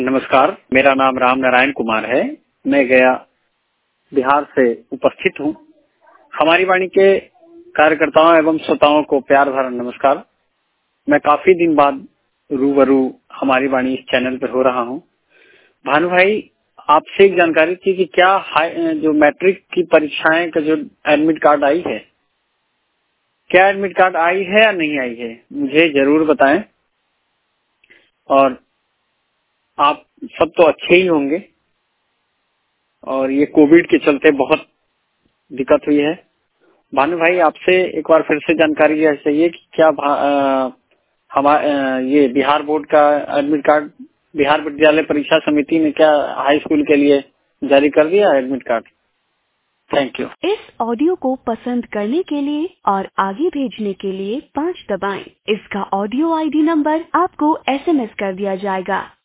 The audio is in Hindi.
नमस्कार, मेरा नाम राम नारायण कुमार है। मैं गया बिहार से उपस्थित हूँ। हमारी वाणी के कार्यकर्ताओं एवं श्रोताओं को प्यार भरा नमस्कार। मैं काफी दिन बाद रूबरू हमारी वाणी इस चैनल पर हो रहा हूँ। भानु भाई, आपसे एक जानकारी थी कि क्या जो मैट्रिक की परीक्षाएं का जो एडमिट कार्ड आई है, क्या एडमिट कार्ड आई है या नहीं आई है, मुझे जरूर बताएं। और आप सब तो अच्छे ही होंगे, और ये कोविड के चलते बहुत दिक्कत हुई है। भानु भाई, आपसे एक बार फिर से जानकारी यह चाहिए कि क्या ये बिहार बोर्ड का एडमिट कार्ड बिहार विद्यालय परीक्षा समिति ने क्या हाई स्कूल के लिए जारी कर दिया एडमिट कार्ड? Thank you. इस ऑडियो को पसंद करने के लिए और आगे भेजने के लिए 5 दबाएं। इसका ऑडियो आईडी नंबर आपको SMS कर दिया जाएगा।